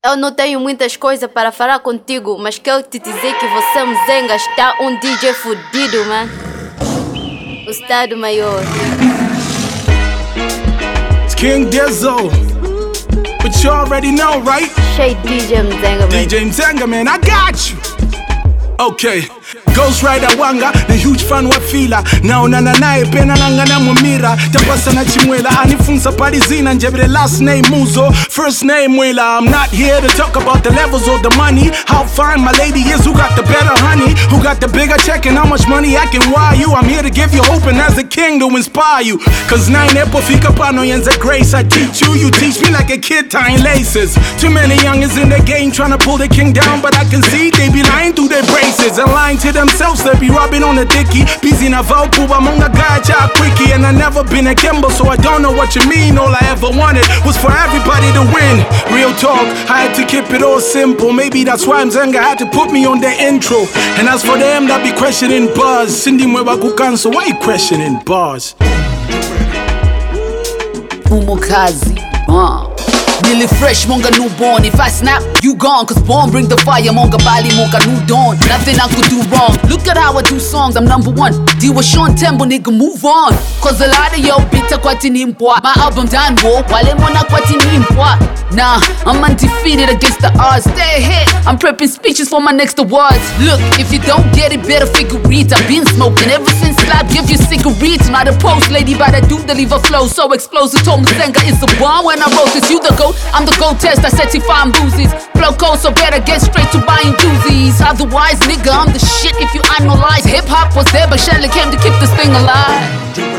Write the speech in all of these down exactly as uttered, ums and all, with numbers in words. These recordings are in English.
Eu não tenho muitas coisas para falar contigo, mas quero te dizer que você Mzenga está um D J fudido, man. O Estado Maior. It's King Dizzo. But you already know, right? Shade D J Mzenga, man. D J Mzenga, man, I got you. Okay. Ghost Rider Wanga, the huge fan wa fila. Now na na na pena nanga na mumira. Tapasa na chimwela, anifunza parizina. Njebere last name Muzo, first name Wela. I'm not here to talk about the levels or the money. How fine my lady is, who got the better honey, who got the bigger check and how much money I can wire you. I'm here to give you hope and as a king to inspire you. Cause nine epo fika pano yenza grace. I teach you, you teach me like a kid tying laces. Too many youngins in the game trying to pull the king down, but I can see they be lying through their braces and lying to themselves. They be rubbing on the dicky. Busy na Valku, among a guy, ja quickie. And I never been a Kimbo, so I don't know what you mean. All I ever wanted was for everybody to win. Real talk, I had to keep it all simple. Maybe that's why Mzenga had to put me on the intro. And as for them that be questioning bars, Cindy Mwewa Kukanso, why you questioning bars? Umukazi, uh. Nearly fresh, monga newborn. If I snap, you gone. Cause born bring the fire, monga bali, monga new dawn. Nothing I could do wrong. Look at how I do songs, I'm number one. Deal with Sean Tembo, nigga, move on. Cause a lot of yo bitter kwati nimpwa. My album done, wo, wale mona kwati nimpwa. Nah, I'm undefeated against the odds. Stay ahead, I'm prepping speeches for my next awards. Look, if you don't get it, better figure it. I've been smoking ever since Slap give you cigarettes. Not a post lady, but I do deliver flow. So explosive, told Mzenga it's a bomb. When I wrote this, you the goat, I'm the goat test, I said certifying boozies. Flow cold, so better get straight to buying doozies. Otherwise, nigga, I'm the shit if you analyze. Hip-hop was there, but Shelly came to keep this thing alive.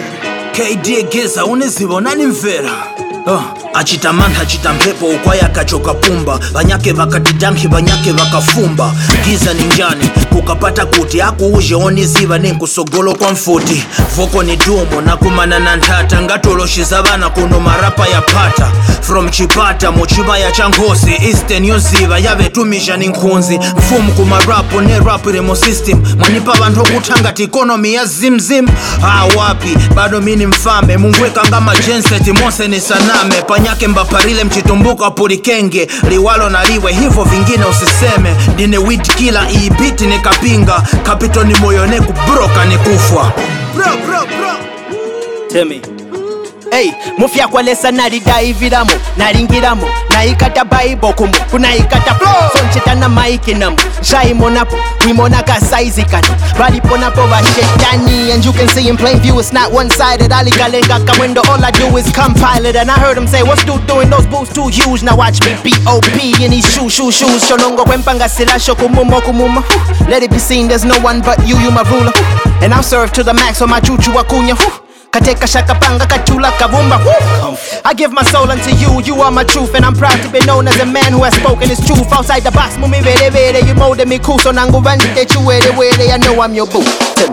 K D Giza, unizibona nimvera. Uh, achita manta achita mpepo ukwaya kachoka pumba. Banyake vakatidanki banyake vakafumba. Giza ninjani kukapata kuti akuuje oniziva ninkusogolo kwa mfuti. Voko ni dumo na kumana na ntata. Ngatoloshiza bana kuno marapa ya pata. From Chipata mochiba ya changosi. Eastern yoziva yavetumisha ninkunzi. Mfumu kumarapo ne rap remo system. Mwanipa bantu kutanga economy ya zimzim. Ah wapi bado mini mfame. Mungweka ngama jenseti mose ni sana. Panyake mbaparile mchitumbuka purikenge. Liwalo na liwe hivyo vingine usiseme. Dine weed killer ii biti ni kapinga. Kapito ni moyone kubroka ni kufwa. Bro bro bro Tell me. Hey, mufia kwa lesa naridai viramo. Naringiramo, naikata baibo kumu. Kunaikata flow, soncheta na maiki namu. Shai monapo, wimonaka saizi kano. Bali ponapo wa shetani. And you can see in plain view it's not one-sided. Ali galenga kamwendo, all I do is compile it. And I heard him say, what's dude doing? Those boots too huge. Now watch me B O P in these shoes, shoes, shoes. Shonongo kwempanga silasho kumumo kumumo. Let it be seen there's no one but you, you my ruler. And I'll serve to the max on my chuchu wakunya. Kateka shakapanga kachula kavumba. I give my soul unto you, you are my truth. And I'm proud to be known as a man who has spoken his truth. Outside the box, mumi vere vere. You molded me cool, so nangu vanji that you were were. I know I'm your boo.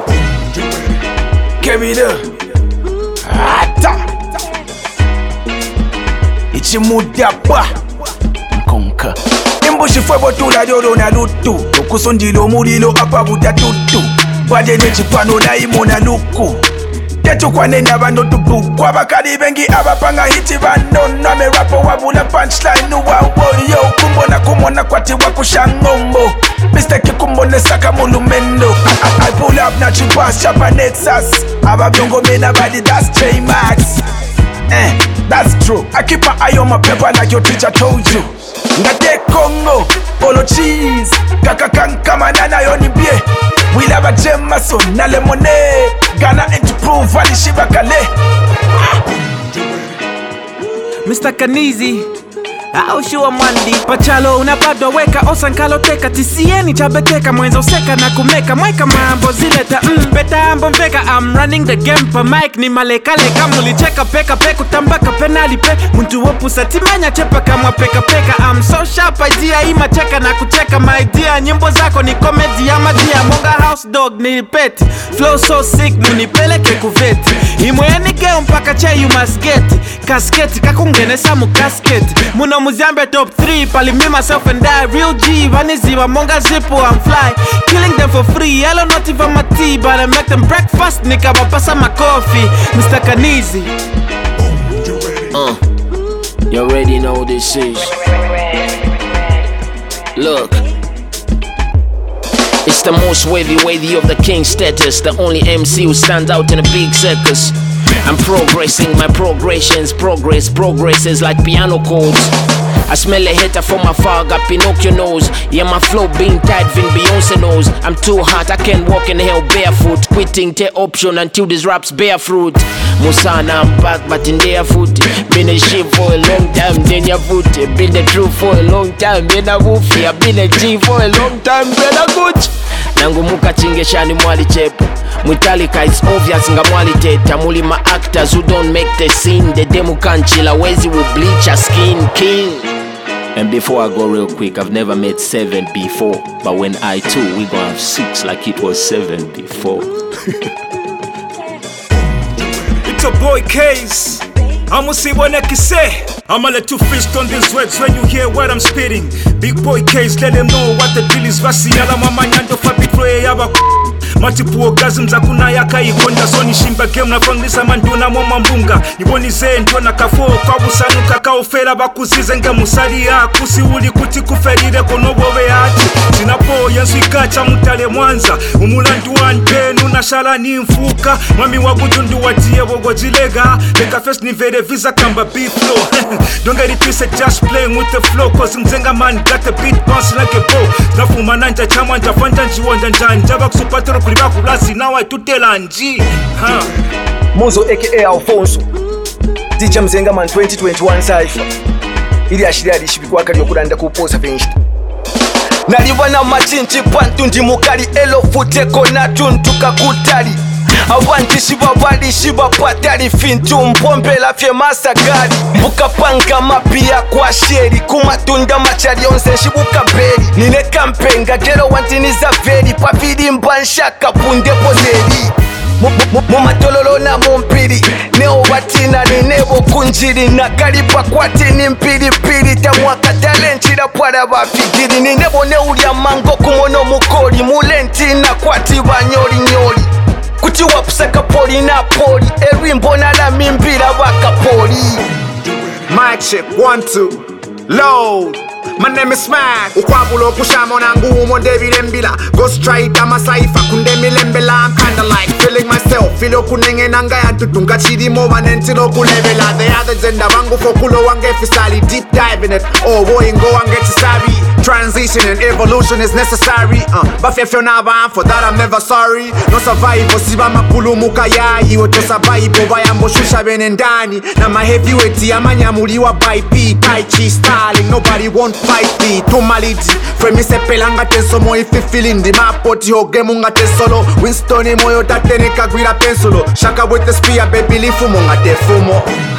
Carry it up. Ichimudapa Konka Imbushi fwebo tula joro na lutu. Okusundilo mulilo apa buta tutu. Bade nechipano na imona luku. Tetu kwa nena bando tubu. Kwa bakari bengi abapanga hiti bando. Name rapo wabula punchline uwa warrior. Kumbona kumona kwati wakushangombo. Mistake kumbone saka mulumendo. I, I pull up na chupas chapa Nexus. Aba byongo mena body that's J-Max. Eh, that's true. I keep my eye on my paper like your teacher told you. Ngate Congo, polo cheese. Kaka kankama nana yoni bie. We love a gem maso na lemonade. Ghana and to prove vali shiba kale. Mister Kanizi Aushua Mandi Pachalo unabado weka osankalo teka. Tisieni chabeteka mwenzo seka na kumeka. Mweka mambo zileta mm, beta ambo mveka. I'm running the game pa mic ni maleka leka. Muli cheka peka peku tambaka penali pe. Muntu wopu satimanya chepa kama peka peka. I'm so sharp idea ima cheka na kucheka. My idea nyimbo zako ni comedy ya madia. Monga house dog ni peti. Flow so sick munipeleke kuveti. Imweni geo mpaka che you must get. Kasketi kakungene samu kasketi. Muna Muzambe top three, pali me myself and I. Real G, Vaniziva, Monga Zippo, I'm fly. Killing them for free, hello not even my tea. But I make them breakfast, nigga, but pass my coffee. Mister Kanizi. Uh, you already know this is Look, it's the most wavy wavy of the king status, the only M C who stands out in a big circus. I'm progressing, my progressions progress, progresses like piano chords. I smell a hater from afar, got Pinocchio nose. Yeah, my flow being tight, Vin Beyonce knows. I'm too hot, I can't walk in hell barefoot. Quitting the option until this rap's bear fruit. Musana, I'm back, but in their foot. Been a shit for a long time, then your foot. Been the truth for a long time, then a woofy. I've been a G for a long time, then a good. Nangumuka chingeshani mwali chepo. Mutalika, it's obvious nga mwali teta. Muli ma actors who don't make the scene. The demo can't chill, wezi will bleach a skin king. And before I go real quick, I've never met seven before. But when I too, we gonna have six like it was seven before. It's a boy case. I'ma see what I can say. I'ma let you feast on these words when you hear what I'm spitting. Big boy case, let them know what the deal is. Vasi yala mama nyando fa bitwe yaba. Multiple orgasms akuna yaka ikonda. So nishimba game na fangisa manduna moma mbunga. Nibonize ntona kafo kwa busanu kakaofera bakuzize nga musali ya kusi uli kuti kuferire konobobe hati. Sinapo yensu ikacha mutale mwanza. Umulandu wantenu na shala ni mfuka. Mami wagudundu watie bogojilega. Leka first ni vere visa kamba beat flow. Don't get it twisted, just playing with the flow. Cause mzenga man got the beat bouncing like a bow. Nafuma nanja chama nja fanja njiwanja njanja. Bakusupatero kuliba kulasi na wa tutela nji. Mozo aka Alfonso D J Mzenga man twenty twenty-one Cypher. Ili ashiria lishibikwa kali yokulanda kuposa penshita. Nalivana machinchi pantu ndi mukali elo futeko na tuntuka kutali. Avanti shiba wali shiba patali fintu mpombe la fye masagari. Mukapanga mapia kwa sheri kumatunda machari onse shibuka beri. Nine kampenga gero wantiniza veri pavidi mbanshaka punde pozeri. Mumatololo na mumpiri neo watina ni nebo kunjiri na kalipa kwati ni mpiri piri tamwaka talenchira pwara bafigiri ni nebo ne ulia mango kumono mukori mulenti na kwati banyori nyori kuti wapusaka poli na poli erimbo na la mimbira baka poli. Mic check one two load. My name is Smack. Ukwabulo kushamo na ngumo ndebile mbila. Go straight ama saifa kundemi lembela. I'm kinda like feeling myself. Filo kunenge nanga ya tutunga chidi mo vanentilo kulevela. The other gender vangu fokulo wange fisali. Deep dive in it. Oh boy ngo wange chisabi. Transition and evolution is necessary. uh, But if you're not bound for that I'm never sorry. No survival siba makulu mukayayi. Oto survival bayambo shusha benendani. Na ma heavyweight ya manyamuliwa by P. Tai Chi styling. Nobody won't fight me. Tumalidi Fremi sepelanga tenso mo ifi feeling di mapoti hoge munga tesolo. Winston moyo tatene kagwira pensulo. Shaka with the spear baby lifu munga tefumo.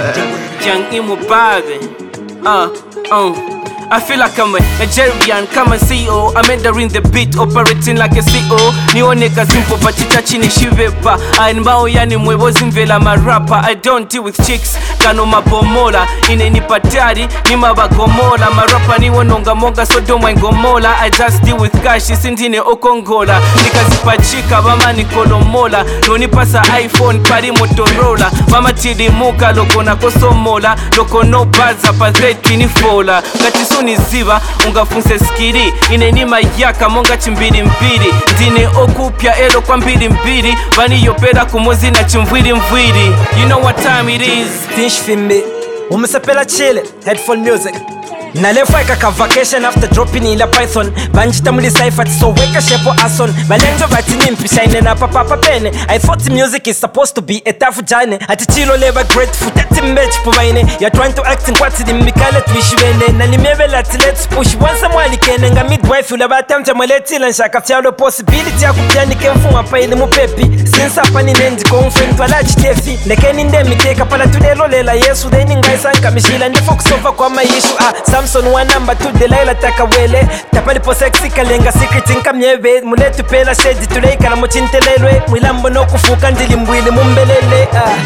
Young Imo Babe. Uh, uh. I feel like I'm a Nigerian, come and C E O. I'm entering the beat, operating like a C E O. Nioneka simple, pachita chini shivepa. Ainbao yani mwevo zimvela marapa. I don't deal with chicks, kano mabomola. Ine ni patari, ni mabagomola. Marapa ni wononga monga, so don't mind gomola. I just deal with cash, isindine okongola. Nikazipachika, mama ni kolomola. Noni pasa iPhone, pari Motorola. Mama tidi muka, loko na kosomola. Loko no baza, pazeti ni fola. Kati suni ziva, unga funse skiri. Ine ni mayaka, monga chimbiri mbiri. Dine okupya elo kwa mbiri mbiri. Vani yopera kumozi na chimviri mviri. You know what time it is. Tinsh fimbi umusapela chile, headphone music. Nalefa ikaka vacation after dropping ila python. Banjita muli cypher so weka shepo ason. Balenjo vati nimpisha ine na papa pene. I thought music is supposed to be a tough journey. Ati chilo leba grateful tati match puvaine. You're trying to act in kwati di mikale tuishivene. Na nimeve lati let's push once mwali kene. Nga midwife ula batamja mwaleti lan shaka fialo possibility ya kupiani kemfu wapa ili mupepi. Since hapa ni nendi konfront wala jitefi. Nekeni nde miteka pala tudelo lela yesu. Deni ngaisanka mishila ndi fokusova kwa maishu. Ah, Samson one number two Delilah takawele. Tapali po sexy kalenga secret inka mnyebe. Muletu pela shedi tuleika na mochintelelwe. Mwilambo no kufuka ndili mwili mumbelele. ah.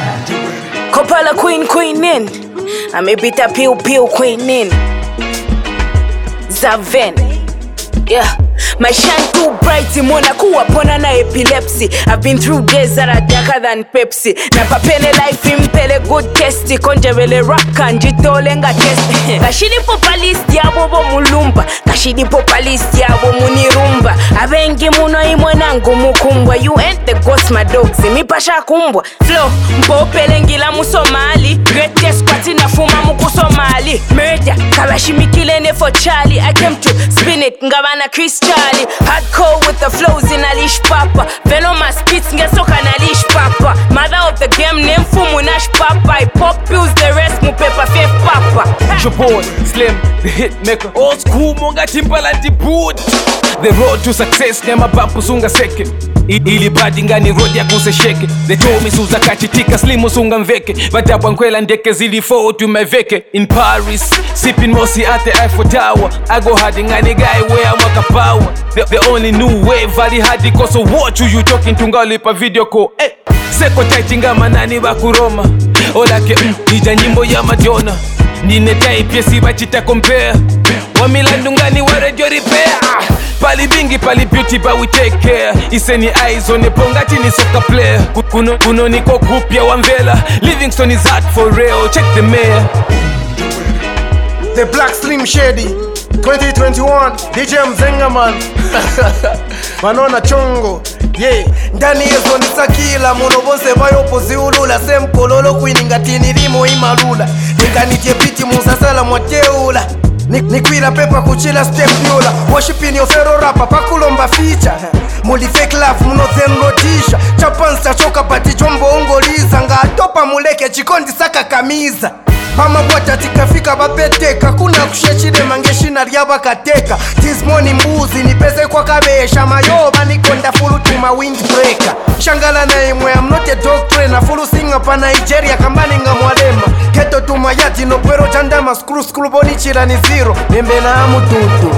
Kopala queen queen in. Amebita piu piu queen in. Zaven. Yeah. My shine too bright, imona kuwa pona na epilepsy. I've been through days that are darker than Pepsi. Na papene life impele good testi. Konje vele rap kanjitole nga testi. Kashidi popa list yabo bo mulumba. Kashidi popa list yabo munirumba. Abengi muno imwenangu mukumbwa. You ain't the ghost my dogs, mi pasha kumbwa. Flow, mpopele ngila musomali. Greatest kwati na fuma muku Somali. Murder, kalashimikile ne for Charlie. I came to spin it, ngabana Chris Charlie. Hardcore with the flows in a leash papa. Venomous spits ngesoka na leash papa. Mother of the game name fumu nash papa. I pop pills the rest mu paper fifth papa. Jabon, Slim, the hit maker. Old school monga Timbaland the boot. The road to success nema bapu sunga seke. Ili badi ngani road ya kuse sheke. They told me suza kachitika Slim sunga mveke. Vatabwa nkwela ndeke zili forward to my veke. In Paris, sipping mosi at the Eiffel Tower. I go hard ngani guy where I'm waka power. The, the only new wave vali hadi koso watch you talking to ngalipa video call. Eh, seko taitinga manani bakuroma. Olake mm, nija nyimbo ya Madonna. Nine type yesi bachita compare. Wamilandu ngani wa radio repair. Pali bingi pali beauty but we take care. Iseni eyes on the pongati ni soccer player. Kuno, kuno niko kupia wamvela. Livingstone is hot for real, check the mayor. The Black Slim Shady twenty twenty-one D J Mzenga man. Manona chongo yeah. Ndani yezo nisakila muno bose bayo poziulula sempololo kuiningatini limo imalula. Nikanitye piti musasala mwateula. Nikwira pepa kuchila step nyola. Worshiping your fero rapa pakulomba feature. Muli fake laugh muno zenrotisha. Chapansa choka pati chombo ongoliza. Nga atopa muleke chikondi saka kamiza. Mama bwata tikafika bapeteka. Kuna kushechide mangeshina riaba kateka. This morning mbuzi nipese kwa kabesha. Mayoba nikonda fulu tuma windbreaker. Shangala na imwe I'm not a dog trainer. Fulu singa pa Nigeria kambani nga mwalema. Keto tumayati no pero jandama. Skru skru boni chira ni zero. Nembe na amu tutu.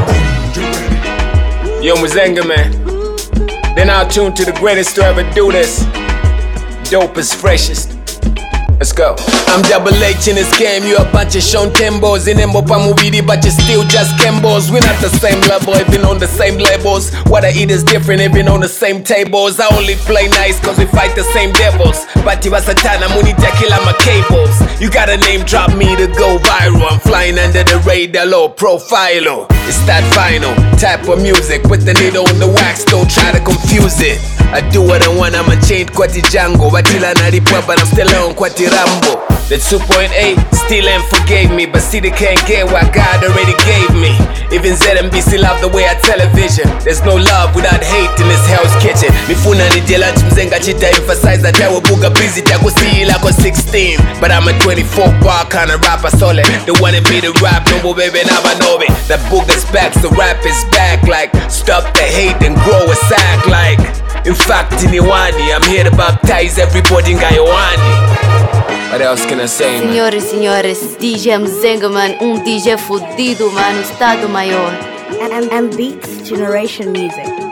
Yo Mzenga man. Then I'll tune to the greatest to ever do this. Dopest, freshest. Let's go. I'm double H in this game, you a bunch of Sean Tembos. In Embo Pamubidi, but you still just Kembos. We're not the same level, even on the same labels. What I eat is different, even on the same tables. I only play nice cause we fight the same devils. But you satana muni kila my cables. You got a name drop me to go viral. I'm flying under the radar, low profile. It's that final type of music with the needle on the wax, don't try to confuse it. I do what I want, I'm a chained kwati Django. Batila naripwa, but I'm still on kwati Rambo. The two point eight still ain't forgave me, but see they can't get what God already gave me. Even Z M B C love the way I television. There's no love without hate in this hell's kitchen. Mifuna ni jela chimzenga chita emphasize that I will buga busy taku see like a sixteen. But I'm a twenty-four bar kind of rapper solid. The one that made it rap, no more baby never know me. That booger's back, the rap is back. Like stop the hate and grow a sack. Like in fact in Iwani, I'm here to baptize everybody in Gayawani. What else can I say, man? Senhores, senhores, D J Mzenga, man, um D J fudido, mano, Estado Maior. M M Beats Generation Music.